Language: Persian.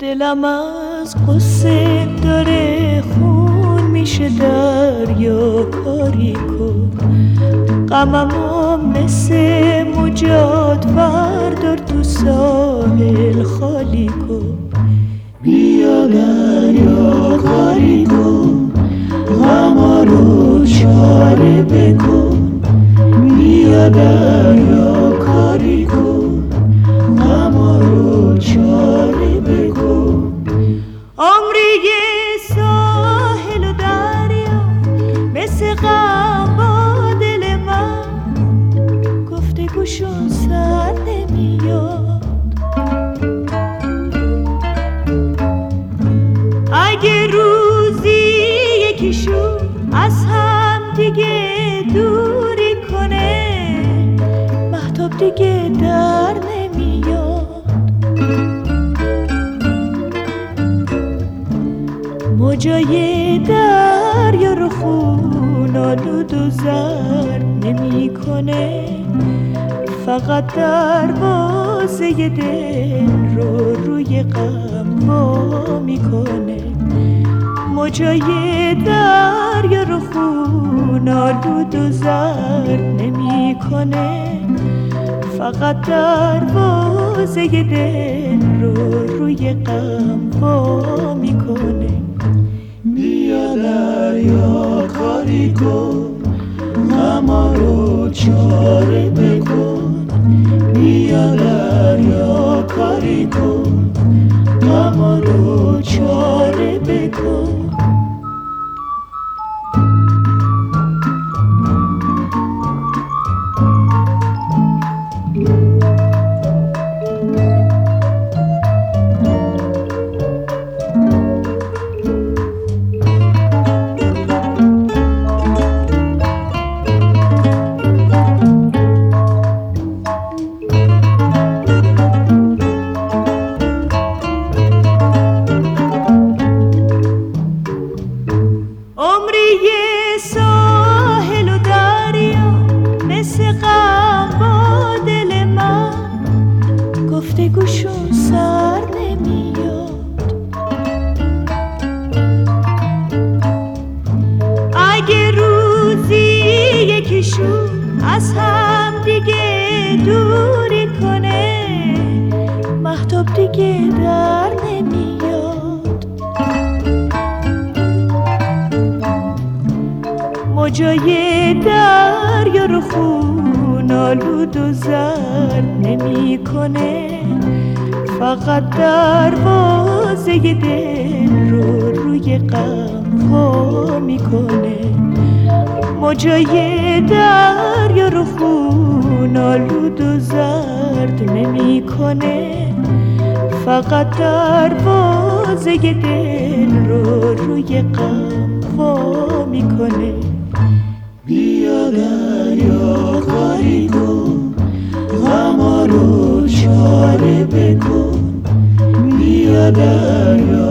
دلم از قصه داره خون میشه دریا کاری کن، غممو مثل مجاد بردار تو ساحل خالی کن. بیا دریا کاری کن، غما رو چاره بکن. بیا دریا کاری کن، غما رو چاره بکن. عمری ساحل و دریا مثل غم با دل من، گفتگوشون سر نمیاد. اگه روزی یکیشون از هم دیگه دوری کنه، مهتاب دیگه در نمیاد. موجای دریا رو خون آلود و زرد نمی کنه، فقط دروازه دل رو روی غم وا میکنه. موجای دریا رو خون آلود و زرد نمی کنه، فقط دروازه دل رو روی غم وا میکنه. بیا دریا کاری کن، غما رو چاره بکن. بیا دریا کاری کن، غما رو چاره بکن. گفتگوشون سر نمیاد. اگه روزی یکیشون از هم دیگه دوری کنه، مهتاب دیگه در نمیاد. موجای دریا رو خون آلود و زرد نمی کنه، فقط دروازه دل رو روی غم وا میکنه. موجای دریا رو خون آلود و زرد نمی کنه، فقط دروازه دل رو روی غم وا میکنه. بیا دریا کاری کن، غما رو چاره بکن. بیا دریا